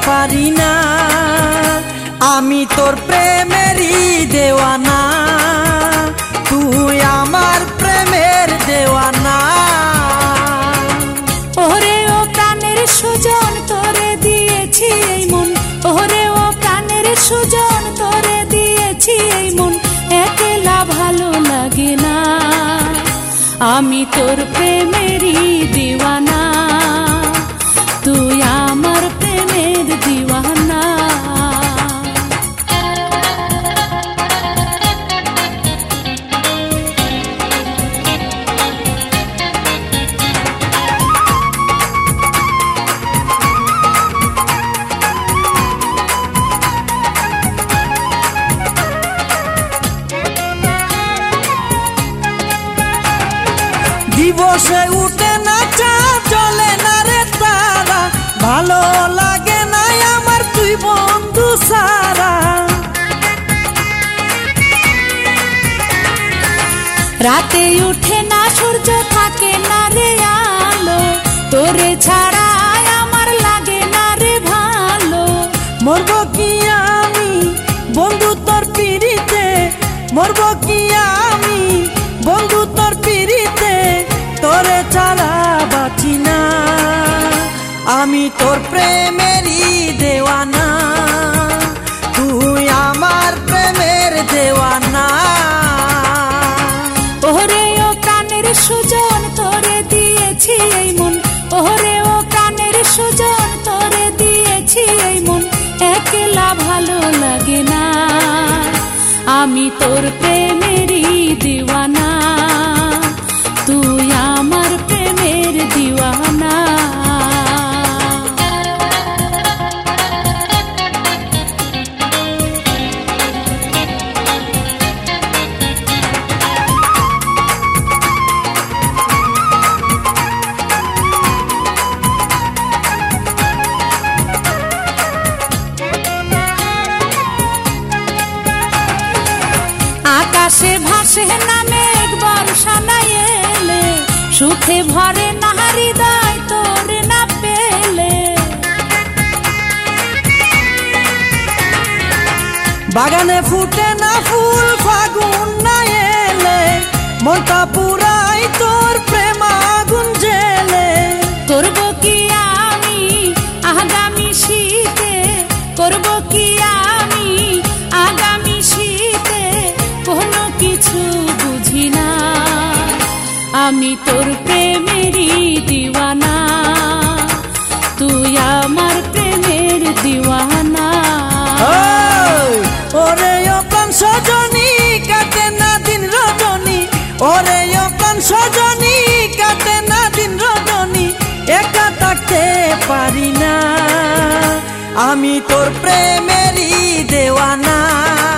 পারি না। আমি তোর প্রেমেরই দেওয়ানা, তুই আমার প্রেমের দেওয়ানা। ওরে ও প্রাণের সুজন তোরে দিয়েছি এই মন, ওরে ও প্রাণের সুজন তোরে দিয়েছি এই মন, একলা ভালো লাগে না। আমি তোর প্রেমেরই দিওয়ানা, তুই আমার প্রেমের দিওয়ানা। দিবসে উঠে না চাঁদ, চলে না রে তারা, ভালো লাগে না আমার তুই বন্ধু সারা। রাতে উঠে না সূর্য, থাকে না রে আলো, তোরে ছাড়া আমার লাগে না রে ভালো। মরব কি আমি বন্ধু তোর পিড়িতে, মরব কি আমি বন্ধু তোর পিড়িতে, তোরে ছাড়া বাঁচি না। আমি তোর প্রেমেরই দেওয়ানা, তুই আমার প্রেমের দেওয়ানা। ওরে ও প্রাণের সুজন তোরে দিয়েছি এই মন, ওরে ও প্রাণের সুজন তোরে দিয়েছি এই মন, একলা ভালো লাগে না। আমি তোর প্রেমেরই দিওয়ানা, তুই আমার প্রেমের দিওয়ানা। আকাশে ভাসে না মেঘ, বর্ষা নাই এলে, সুখে ভরে না হৃদয় তোরে না পেলে। বাগানে ফুটে না ফুল, ফাগুন না এলে, মনটা পুরাই তোর প্রেম আগুন জেলে। করব কি আমি আগামী শীতে, করব কি আমি আগামী শীতে, কোনো কিছু বুঝি না। আমি তোর প্রেমেরই দিওয়ানা, তুই আমার প্রেমের দিওয়ানা। ওরে ও প্রাণ সজনী, কাটে না দিন রজনী, ওরে ও প্রাণ সজনী, কাটে না দিন রজনী, একা থাকতে পারি না। আমি তোর প্রেমেরই দেওয়ানা।